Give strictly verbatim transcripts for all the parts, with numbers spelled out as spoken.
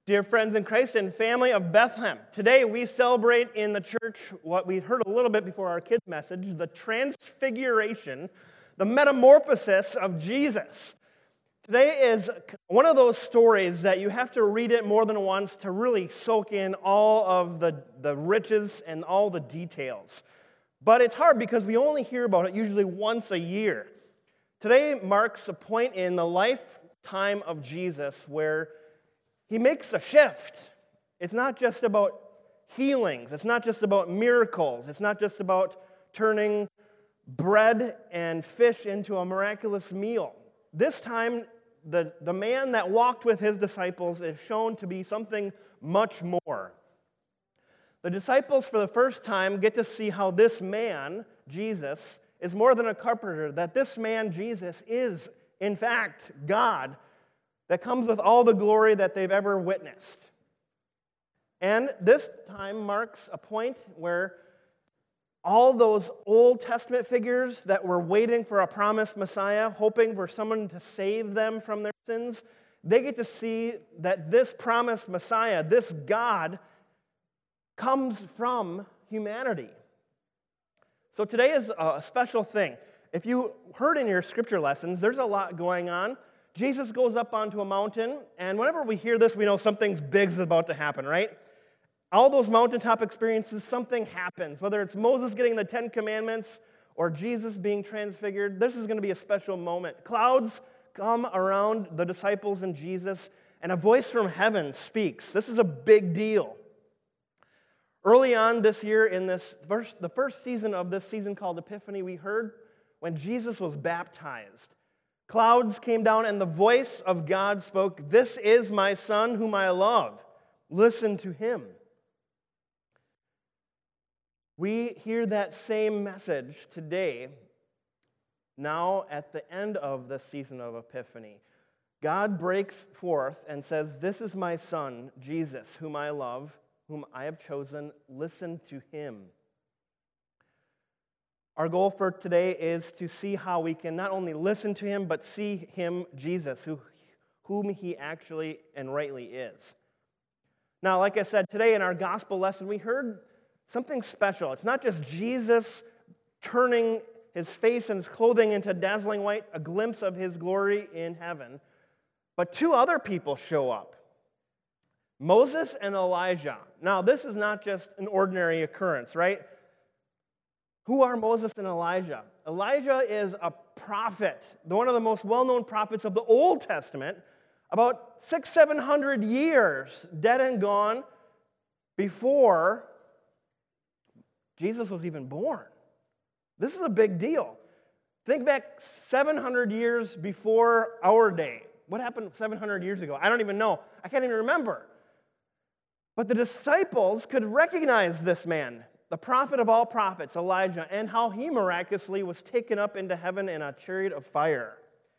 Dear friends in Christ and family of Bethlehem, today we celebrate in the church what we heard a little bit before our kids' message, the transfiguration, the metamorphosis of Jesus. Today is one of those stories that you have to read it more than once to really soak in all of the, the riches and all the details. But it's hard because we only hear about it usually once a year. Today marks a point in the lifetime of Jesus where he makes a shift. It's not just about healings. It's not just about miracles. It's not just about turning bread and fish into a miraculous meal. This time, the, the man that walked with his disciples is shown to be something much more. The disciples, for the first time, get to see how this man, Jesus, is more than a carpenter, that this man, Jesus, is, in fact, God, that comes with all the glory that they've ever witnessed. And this time marks a point where all those Old Testament figures that were waiting for a promised Messiah, hoping for someone to save them from their sins, they get to see that this promised Messiah, this God, comes from humanity. So today is a special thing. If you heard in your scripture lessons, there's a lot going on. Jesus goes up onto a mountain, and whenever we hear this, we know something's big is about to happen, right? All those mountaintop experiences, something happens. Whether it's Moses getting the Ten Commandments or Jesus being transfigured, this is going to be a special moment. Clouds come around the disciples and Jesus, and a voice from heaven speaks. This is a big deal. Early on this year, in this first, the first season of this season called Epiphany, we heard when Jesus was baptized. Clouds came down, and the voice of God spoke, "This is my Son whom I love. Listen to him." We hear that same message today, now at the end of the season of Epiphany. God breaks forth and says, "This is my Son, Jesus, whom I love, whom I have chosen. Listen to him." Our goal for today is to see how we can not only listen to him, but see him, Jesus, who, whom he actually and rightly is. Now, like I said, today in our gospel lesson, we heard something special. It's not just Jesus turning his face and his clothing into dazzling white, a glimpse of his glory in heaven, but two other people show up, Moses and Elijah. Now, this is not just an ordinary occurrence, right? Who are Moses and Elijah? Elijah is a prophet, one of the most well-known prophets of the Old Testament, about six, seven hundred years dead and gone before Jesus was even born. This is a big deal. Think back seven hundred years before our day. What happened seven hundred years ago? I don't even know. I can't even remember. But the disciples could recognize this man, the prophet of all prophets, Elijah, and how he miraculously was taken up into heaven in a chariot of fire.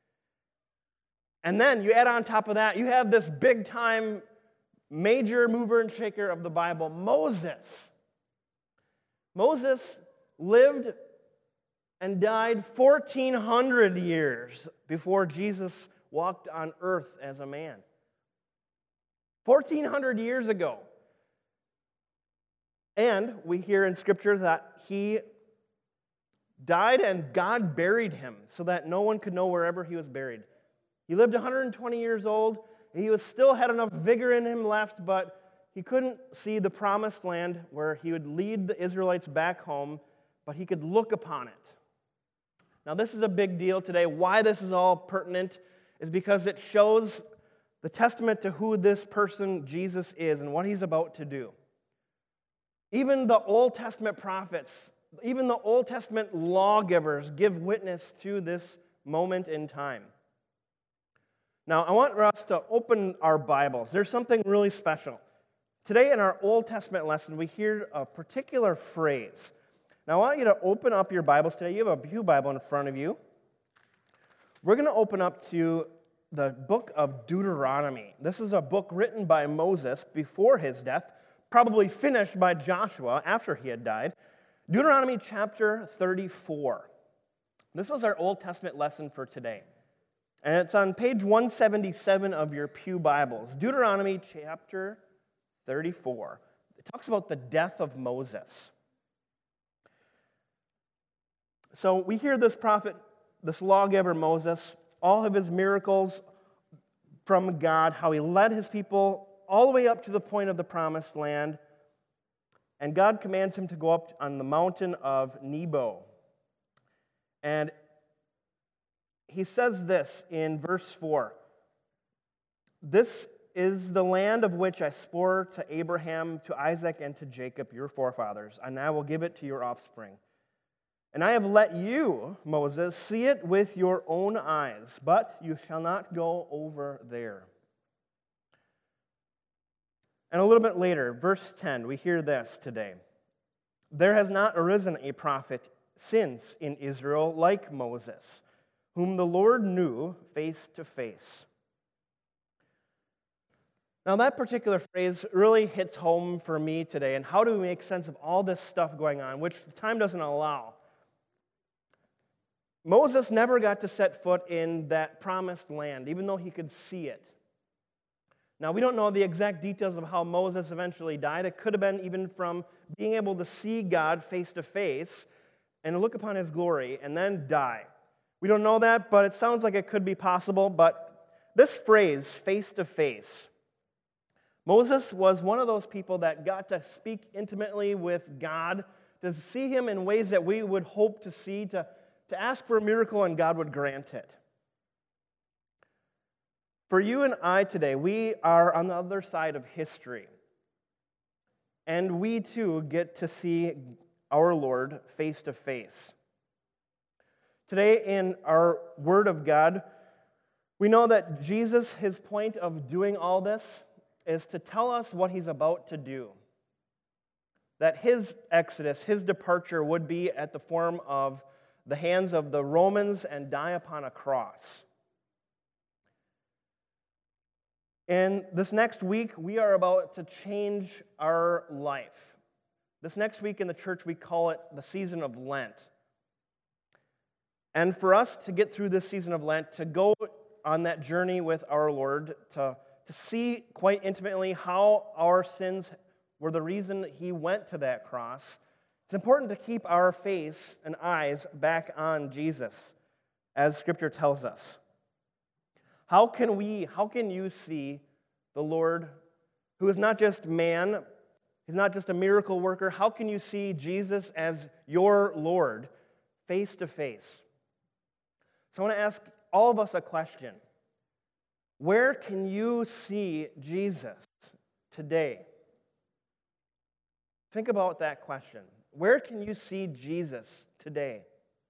And then you add on top of that, you have this big-time major mover and shaker of the Bible, Moses. Moses lived and died fourteen hundred years before Jesus walked on earth as a man. fourteen hundred years ago. And we hear in Scripture that he died and God buried him so that no one could know wherever he was buried. He lived one hundred twenty years old. He was still had enough vigor in him left, but he couldn't see the promised land where he would lead the Israelites back home, but he could look upon it. Now, this is a big deal today. Why this is all pertinent is because it shows the testament to who this person, Jesus, is and what he's about to do. Even the Old Testament prophets, even the Old Testament lawgivers give witness to this moment in time. Now, I want us to open our Bibles. There's something really special. Today in our Old Testament lesson, we hear a particular phrase. Now, I want you to open up your Bibles today. You have a Pew Bible in front of you. We're going to open up to the book of Deuteronomy. This is a book written by Moses before his death, probably finished by Joshua after he had died. Deuteronomy chapter thirty-four. This was our Old Testament lesson for today. And it's on page one seventy-seven of your Pew Bibles, Deuteronomy chapter thirty-four. It talks about the death of Moses. So we hear this prophet, this lawgiver Moses, all of his miracles from God, how he led his people all the way up to the point of the promised land. And God commands him to go up on the mountain of Nebo. And he says this in verse four. This is the land of which I swore to Abraham, to Isaac, and to Jacob, your forefathers, and I will give it to your offspring. And I have let you, Moses, see it with your own eyes, but you shall not go over there. And a little bit later, verse ten, we hear this today. There has not arisen a prophet since in Israel like Moses, whom the Lord knew face to face. Now that particular phrase really hits home for me today, and how do we make sense of all this stuff going on, which time doesn't allow. Moses never got to set foot in that promised land, even though he could see it. Now, we don't know the exact details of how Moses eventually died. It could have been even from being able to see God face to face and look upon his glory and then die. We don't know that, but it sounds like it could be possible. But this phrase, face to face, Moses was one of those people that got to speak intimately with God, to see him in ways that we would hope to see, to to ask for a miracle and God would grant it. For you and I today, we are on the other side of history. And we too get to see our Lord face to face. Today in our Word of God, we know that Jesus, his point of doing all this is to tell us what he's about to do. That his exodus, his departure would be at the form of the hands of the Romans and die upon a cross. And this next week, we are about to change our life. This next week in the church, we call it the season of Lent. And for us to get through this season of Lent, to go on that journey with our Lord, to, to see quite intimately how our sins were the reason that he went to that cross, it's important to keep our face and eyes back on Jesus, as Scripture tells us. How can we, how can you see the Lord, who is not just man, he's not just a miracle worker, how can you see Jesus as your Lord face to face? So I want to ask all of us a question. Where can you see Jesus today? Think about that question. Where can you see Jesus today?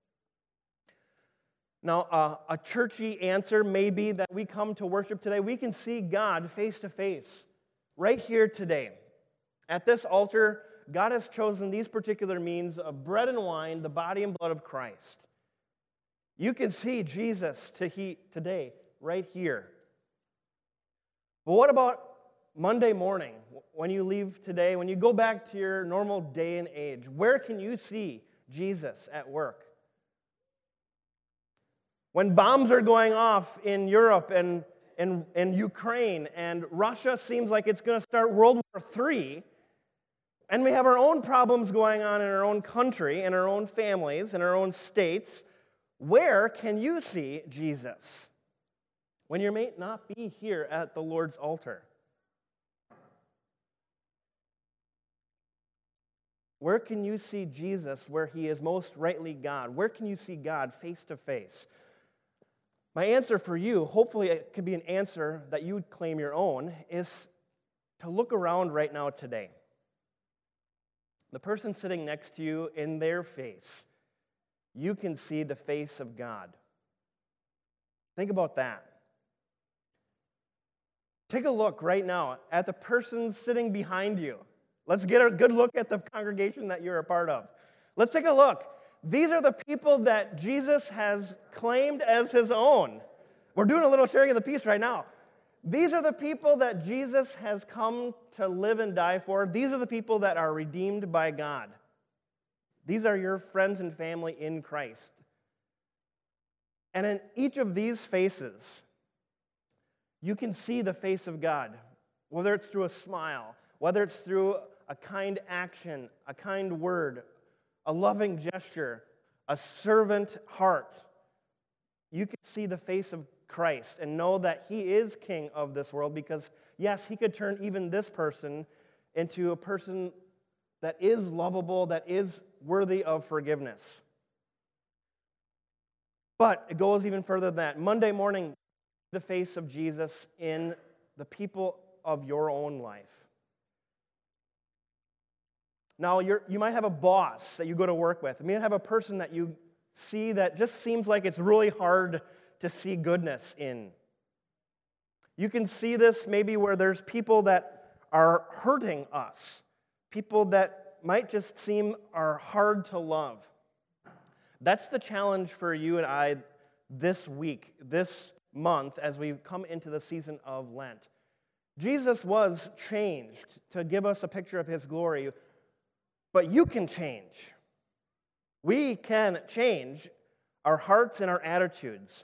Now, uh, a churchy answer may be that we come to worship today. We can see God face to face right here today. At this altar, God has chosen these particular means of bread and wine, the body and blood of Christ. You can see Jesus to he, today, right here. But what about Monday morning, when you leave today, when you go back to your normal day and age? Where can you see Jesus at work? When bombs are going off in Europe and in, in Ukraine, and Russia seems like it's going to start World War Three, and we have our own problems going on in our own country, in our own families, in our own states, where can you see Jesus when you may not be here at the Lord's altar? Where can you see Jesus where he is most rightly God? Where can you see God face to face? My answer for you, hopefully it can be an answer that you would claim your own, is to look around right now today. The person sitting next to you, in their face, you can see the face of God. Think about that. Take a look right now at the person sitting behind you. Let's get a good look at the congregation that you're a part of. Let's take a look. These are the people that Jesus has claimed as his own. We're doing a little sharing of the peace right now. These are the people that Jesus has come to live and die for. These are the people that are redeemed by God. These are your friends and family in Christ. And in each of these faces, you can see the face of God, whether it's through a smile, whether it's through a kind action, a kind word, a loving gesture, a servant heart. You can see the face of Christ and know that he is king of this world because, yes, he could turn even this person into a person that is lovable, that is worthy of forgiveness. But it goes even further than that. Monday morning, the face of Jesus in the people of your own life. Now, you're, you might have a boss that you go to work with. You might have a person that you see that just seems like it's really hard to see goodness in. You can see this maybe where there's people that are hurting us, people that might just seem are hard to love. That's the challenge for you and I this week, this month, as we come into the season of Lent. Jesus was changed to give us a picture of his glory, but you can change. We can change our hearts and our attitudes.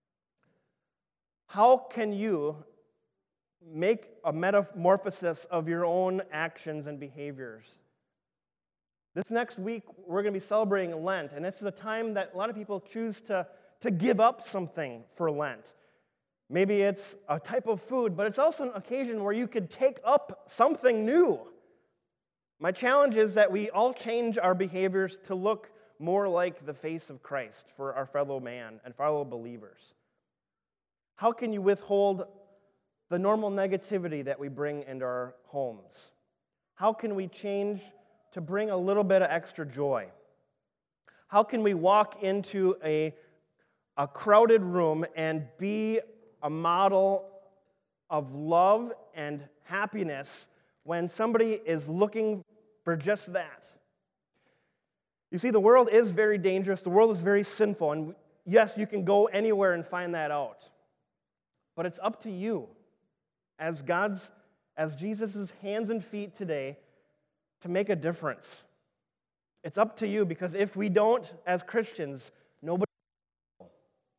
How can you make a metamorphosis of your own actions and behaviors? This next week, we're going to be celebrating Lent, and this is a time that a lot of people choose to, to give up something for Lent. Maybe it's a type of food, but it's also an occasion where you could take up something new. My challenge is that we all change our behaviors to look more like the face of Christ for our fellow man and fellow believers. How can you withhold the normal negativity that we bring into our homes? How can we change to bring a little bit of extra joy? How can we walk into a, a crowded room and be a model of love and happiness when somebody is looking for just that? You see, the world is very dangerous. The world is very sinful. And yes, you can go anywhere and find that out. But it's up to you as God's, as Jesus' hands and feet today to make a difference. It's up to you because if we don't, as Christians, nobody will.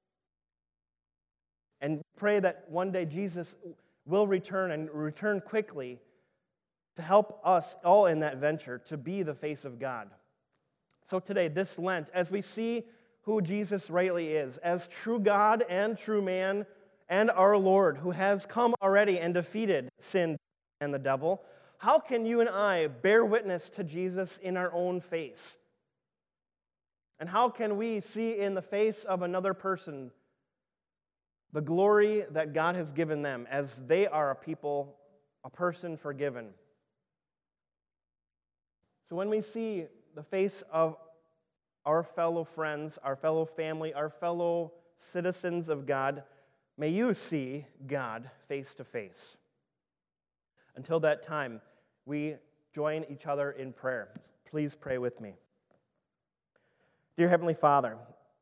And pray that one day Jesus will return and return quickly to help us all in that venture to be the face of God. So today, this Lent, as we see who Jesus rightly is, as true God and true man and our Lord, who has come already and defeated sin and the devil, how can you and I bear witness to Jesus in our own face? And how can we see in the face of another person the glory that God has given them as they are a people, a person forgiven? So when we see the face of our fellow friends, our fellow family, our fellow citizens of God, may you see God face to face. Until that time, we join each other in prayer. Please pray with me. Dear Heavenly Father,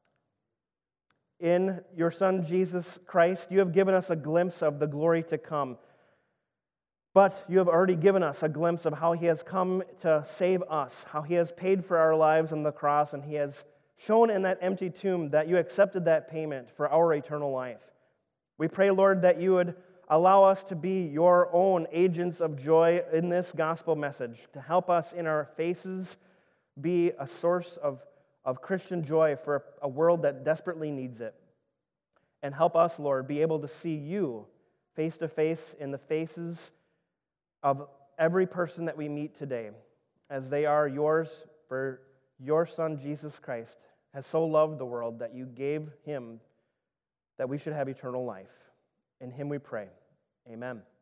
in your Son, Jesus Christ, you have given us a glimpse of the glory to come. But you have already given us a glimpse of how he has come to save us, how he has paid for our lives on the cross, and he has shown in that empty tomb that you accepted that payment for our eternal life. We pray, Lord, that you would allow us to be your own agents of joy in this gospel message, to help us in our faces be a source of, of Christian joy for a world that desperately needs it. And help us, Lord, be able to see you face to face in the faces of every person that we meet today, as they are yours, for your Son, Jesus Christ, has so loved the world that you gave him that we should have eternal life. In him we pray. Amen.